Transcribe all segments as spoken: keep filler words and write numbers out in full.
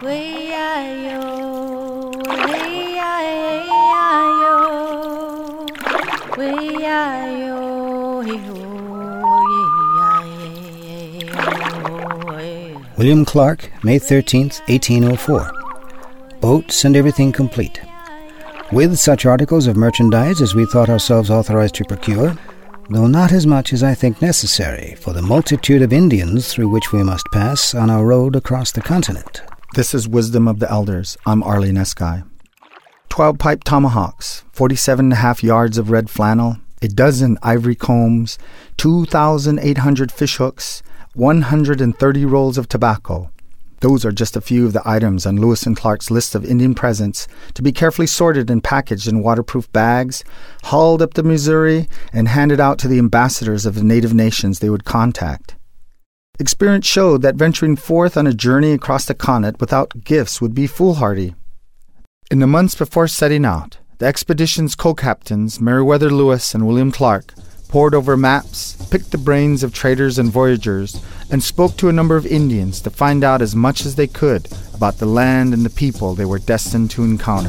William Clark, May thirteenth, eighteen oh four. Boats and everything complete. With such articles of merchandise as we thought ourselves authorized to procure, though not as much as I think necessary for the multitude of Indians through which we must pass on our road across the continent. This is Wisdom of the Elders. I'm Arlene Eskai. Twelve-pipe tomahawks, forty-seven and a half yards of red flannel, a dozen ivory combs, two thousand eight hundred fishhooks, one hundred thirty rolls of tobacco. Those are just a few of the items on Lewis and Clark's list of Indian presents to be carefully sorted and packaged in waterproof bags, hauled up the Missouri, and handed out to the ambassadors of the native nations they would contact. Experience showed that venturing forth on a journey across the continent without gifts would be foolhardy. In the months before setting out, the expedition's co-captains, Meriwether Lewis and William Clark, pored over maps, picked the brains of traders and voyagers, and spoke to a number of Indians to find out as much as they could about the land and the people they were destined to encounter.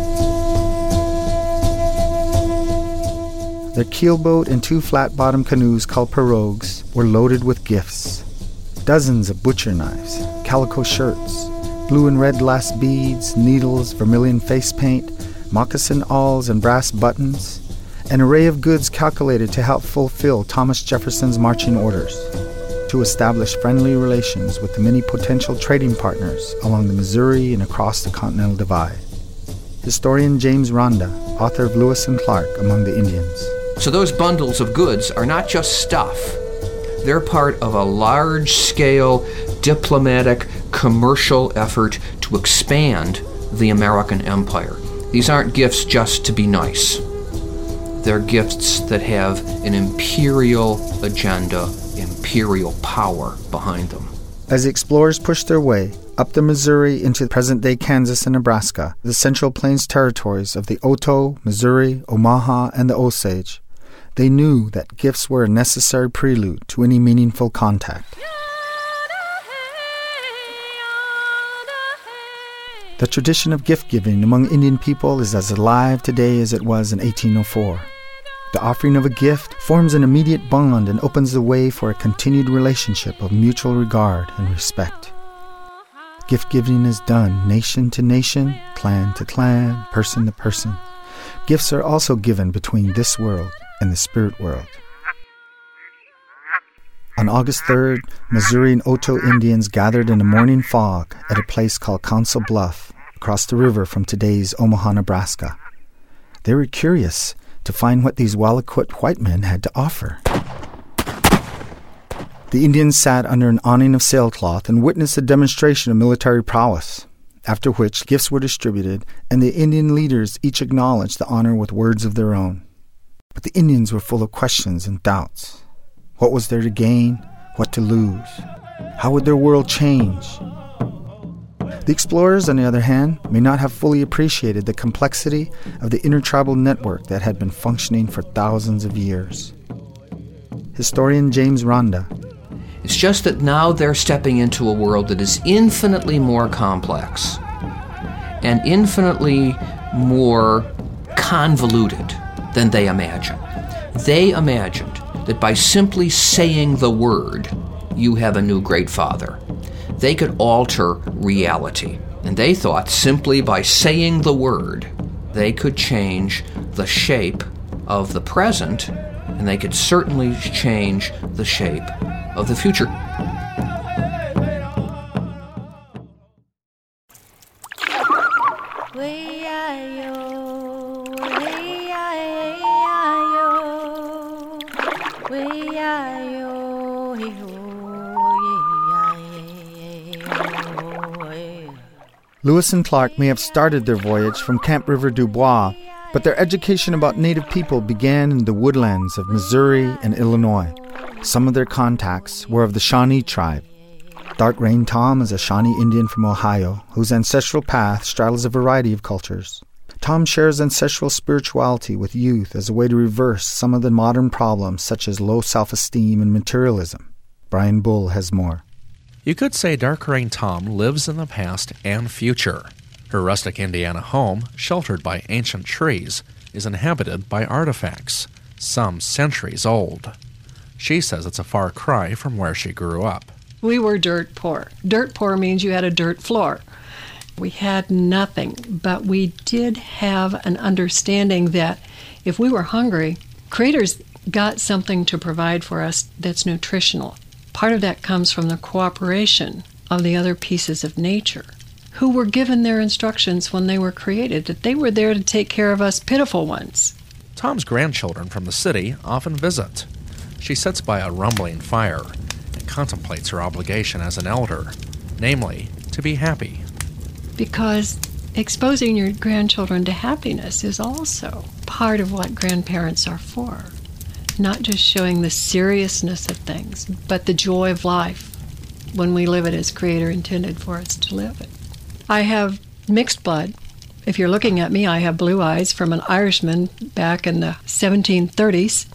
Their keelboat and two flat-bottomed canoes called pirogues were loaded with gifts. Dozens of butcher knives, calico shirts, blue and red glass beads, needles, vermilion face paint, moccasin awls and brass buttons, an array of goods calculated to help fulfill Thomas Jefferson's marching orders, to establish friendly relations with the many potential trading partners along the Missouri and across the Continental Divide. Historian James Randa, author of Lewis and Clark Among the Indians. So those bundles of goods are not just stuff. They're part of a large-scale diplomatic, commercial effort to expand the American empire. These aren't gifts just to be nice. They're gifts that have an imperial agenda, imperial power behind them. As the explorers pushed their way up the Missouri into present-day Kansas and Nebraska, the Central Plains territories of the Oto, Missouri, Omaha, and the Osage, they knew that gifts were a necessary prelude to any meaningful contact. The tradition of gift-giving among Indian people is as alive today as it was in eighteen oh four. The offering of a gift forms an immediate bond and opens the way for a continued relationship of mutual regard and respect. Gift-giving is done nation to nation, clan to clan, person to person. Gifts are also given between this world and the spirit world. On August third, Missouri and Oto Indians gathered in a morning fog at a place called Council Bluff, across the river from today's Omaha, Nebraska. They were curious to find what these well-equipped white men had to offer. The Indians sat under an awning of sailcloth and witnessed a demonstration of military prowess, after which gifts were distributed, and the Indian leaders each acknowledged the honor with words of their own. But the Indians were full of questions and doubts. What was there to gain? What to lose? How would their world change? The explorers, on the other hand, may not have fully appreciated the complexity of the intertribal network that had been functioning for thousands of years. Historian James Randa. It's just that now they're stepping into a world that is infinitely more complex and infinitely more convoluted than they imagined. They imagined that by simply saying the word, you have a new great father, they could alter reality. And they thought simply by saying the word, they could change the shape of the present, and they could certainly change the shape of the future. Lewis and Clark may have started their voyage from Camp River du Bois, but their education about native people began in the woodlands of Missouri and Illinois. Some of their contacts were of the Shawnee tribe. Dark Rain Tom is a Shawnee Indian from Ohio, whose ancestral path straddles a variety of cultures. Tom shares ancestral spirituality with youth as a way to reverse some of the modern problems such as low self-esteem and materialism. Brian Bull has more. You could say Dark Rain Tom lives in the past and future. Her rustic Indiana home, sheltered by ancient trees, is inhabited by artifacts, some centuries old. She says it's a far cry from where she grew up. We were dirt poor. Dirt poor means you had a dirt floor. We had nothing, but we did have an understanding that if we were hungry, Creator's got something to provide for us that's nutritional. Part of that comes from the cooperation of the other pieces of nature, who were given their instructions when they were created, that they were there to take care of us pitiful ones. Tom's grandchildren from the city often visit. She sits by a rumbling fire and contemplates her obligation as an elder, namely, to be happy. Because exposing your grandchildren to happiness is also part of what grandparents are for. Not just showing the seriousness of things, but the joy of life when we live it as Creator intended for us to live it. I have mixed blood. If you're looking at me, I have blue eyes from an Irishman back in the seventeen thirties.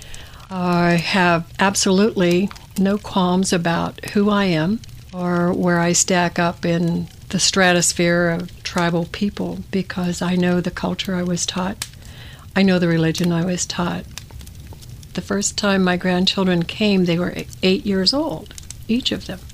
I have absolutely no qualms about who I am or where I stack up in the stratosphere of tribal people, because I know the culture I was taught. I know the religion I was taught. The first time my grandchildren came, they were eight years old, each of them.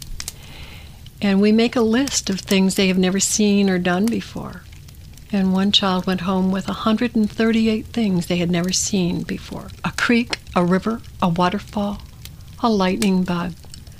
And we make a list of things they have never seen or done before. And one child went home with one hundred thirty-eight things they had never seen before. A creek, a river, a waterfall, a lightning bug,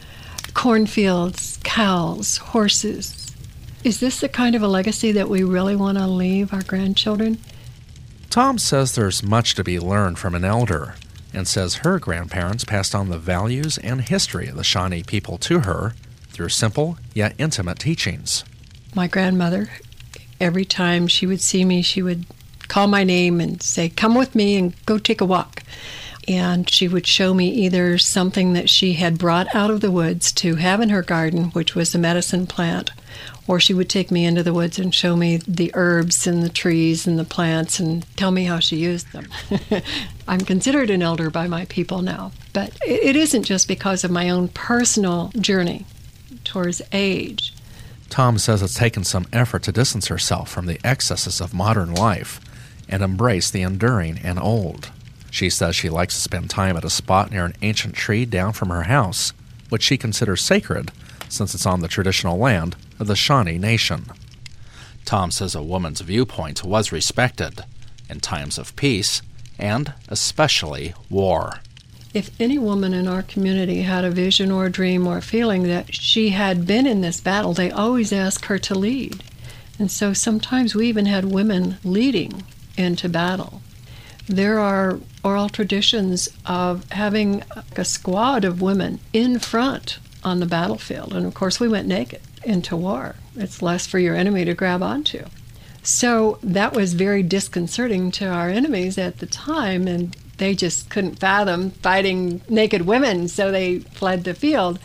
cornfields, cows, horses. Is this the kind of a legacy that we really want to leave our grandchildren? Tom says there's much to be learned from an elder, and says her grandparents passed on the values and history of the Shawnee people to her through simple yet intimate teachings. My grandmother, every time she would see me, she would call my name and say, "Come with me and go take a walk." And she would show me either something that she had brought out of the woods to have in her garden, which was a medicine plant, or she would take me into the woods and show me the herbs and the trees and the plants and tell me how she used them. I'm considered an elder by my people now, but it isn't just because of my own personal journey towards age. Tom says it's taken some effort to distance herself from the excesses of modern life and embrace the enduring and old. She says she likes to spend time at a spot near an ancient tree down from her house, which she considers sacred since it's on the traditional land of the Shawnee Nation. Tom says a woman's viewpoint was respected in times of peace and especially war. If any woman in our community had a vision or a dream or a feeling that she had been in this battle, they always asked her to lead. And so sometimes we even had women leading into battle. There are oral traditions of having a squad of women in front on the battlefield. And of course, we went naked into war. It's less for your enemy to grab onto. So that was very disconcerting to our enemies at the time, and they just couldn't fathom fighting naked women, so they fled the field.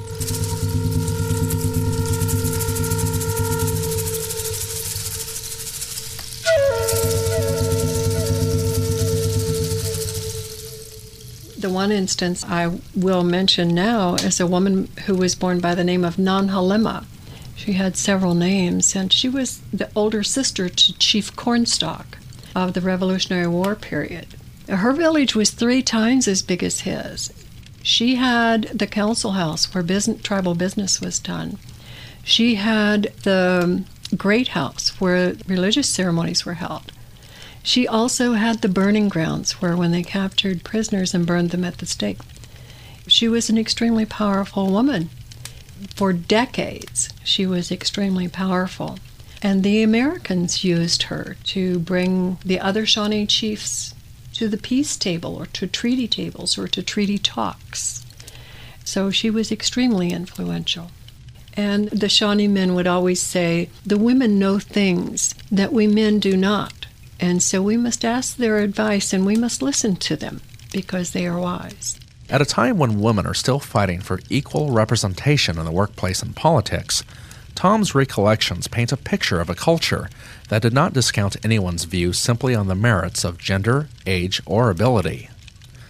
The one instance I will mention now is a woman who was born by the name of Nanhalema. She had several names, and she was the older sister to Chief Cornstalk of the Revolutionary War period. Her village was three times as big as his. She had the council house where business, tribal business was done. She had the great house where religious ceremonies were held. She also had the burning grounds where when they captured prisoners and burned them at the stake. She was an extremely powerful woman. For decades, she was extremely powerful. And the Americans used her to bring the other Shawnee chiefs to the peace table or to treaty tables or to treaty talks. So she was extremely influential. And the Shawnee men would always say, the women know things that we men do not. And so we must ask their advice and we must listen to them because they are wise. At a time when women are still fighting for equal representation in the workplace and politics, Tom's recollections paint a picture of a culture that did not discount anyone's view simply on the merits of gender, age, or ability.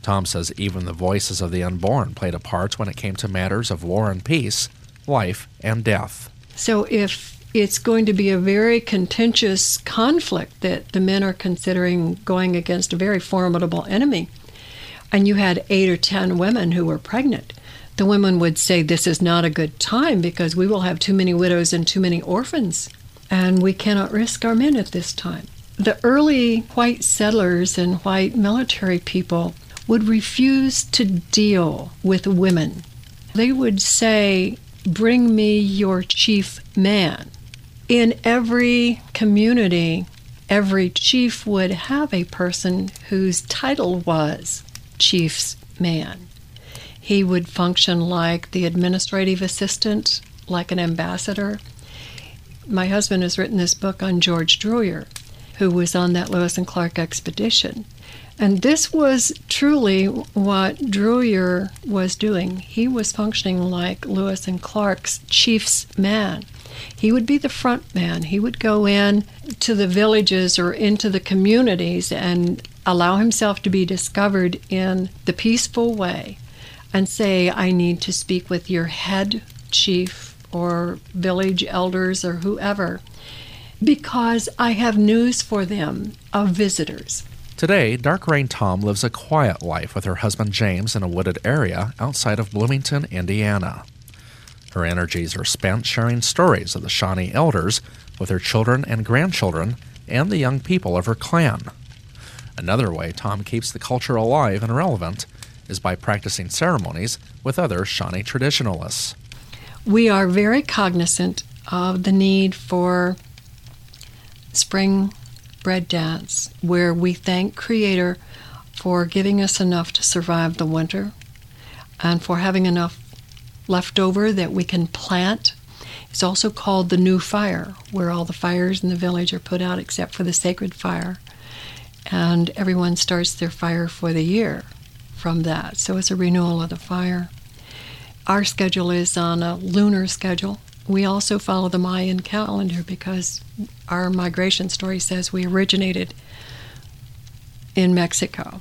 Tom says even the voices of the unborn played a part when it came to matters of war and peace, life and death. So if it's going to be a very contentious conflict that the men are considering going against a very formidable enemy, and you had eight or ten women who were pregnant, the women would say this is not a good time because we will have too many widows and too many orphans, and we cannot risk our men at this time. The early white settlers and white military people would refuse to deal with women. They would say, bring me your chief man. In every community, every chief would have a person whose title was chief's man. He would function like the administrative assistant, like an ambassador. My husband has written this book on George Druyer, who was on that Lewis and Clark expedition. And this was truly what Druyer was doing. He was functioning like Lewis and Clark's chief's man. He would be the front man. He would go in to the villages or into the communities and allow himself to be discovered in the peaceful way and say, I need to speak with your head chief or village elders or whoever, because I have news for them of visitors. Today, Dark Rain Tom lives a quiet life with her husband James in a wooded area outside of Bloomington, Indiana. Her energies are spent sharing stories of the Shawnee elders with her children and grandchildren and the young people of her clan. Another way Tom keeps the culture alive and relevant is by practicing ceremonies with other Shawnee traditionalists. We are very cognizant of the need for spring bread dance, where we thank Creator for giving us enough to survive the winter and for having enough left over that we can plant. It's also called the New Fire, where all the fires in the village are put out except for the sacred fire. And everyone starts their fire for the year from that. So it's a renewal of the fire. Our schedule is on a lunar schedule. We also follow the Mayan calendar because our migration story says we originated in Mexico.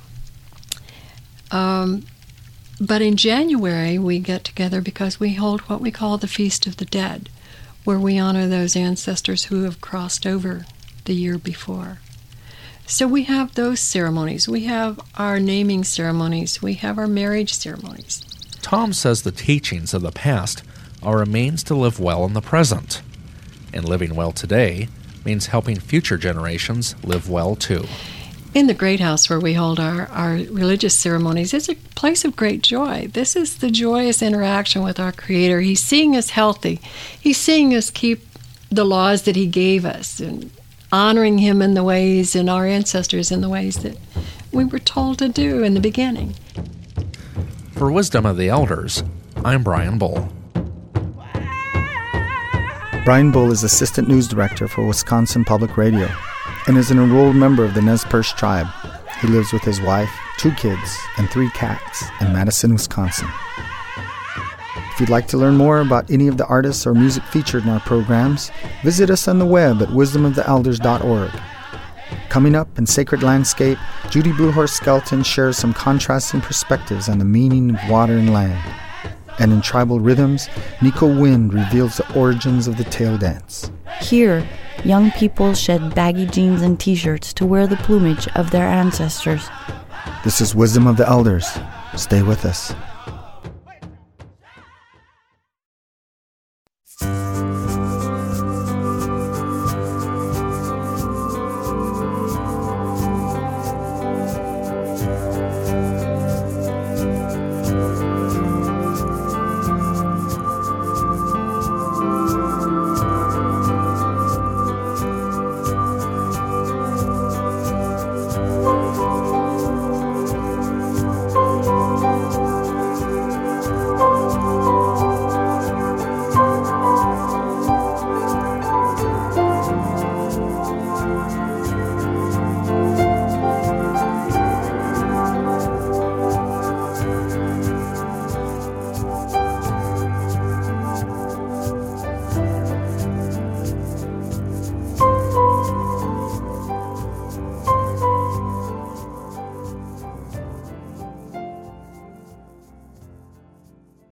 Um, but in January, we get together because we hold what we call the Feast of the Dead, where we honor those ancestors who have crossed over the year before. So we have those ceremonies. We have our naming ceremonies. We have our marriage ceremonies. Tom says the teachings of the past are a means to live well in the present. And living well today means helping future generations live well too. In the Great House where we hold our, our religious ceremonies, it's a place of great joy. This is the joyous interaction with our Creator. He's seeing us healthy. He's seeing us keep the laws that He gave us and honoring Him in the ways and our ancestors in the ways that we were told to do in the beginning. For Wisdom of the Elders, I'm Brian Bull. Brian Bull is Assistant News Director for Wisconsin Public Radio and is an enrolled member of the Nez Perce tribe. He lives with his wife, two kids, and three cats in Madison, Wisconsin. If you'd like to learn more about any of the artists or music featured in our programs, visit us on the web at wisdom of the elders dot org. Coming up in Sacred Landscape, Judy Bluehorse Skelton shares some contrasting perspectives on the meaning of water and land. And in Tribal Rhythms, Nico Wind reveals the origins of the tail dance. Here, young people shed baggy jeans and t-shirts to wear the plumage of their ancestors. This is Wisdom of the Elders. Stay with us.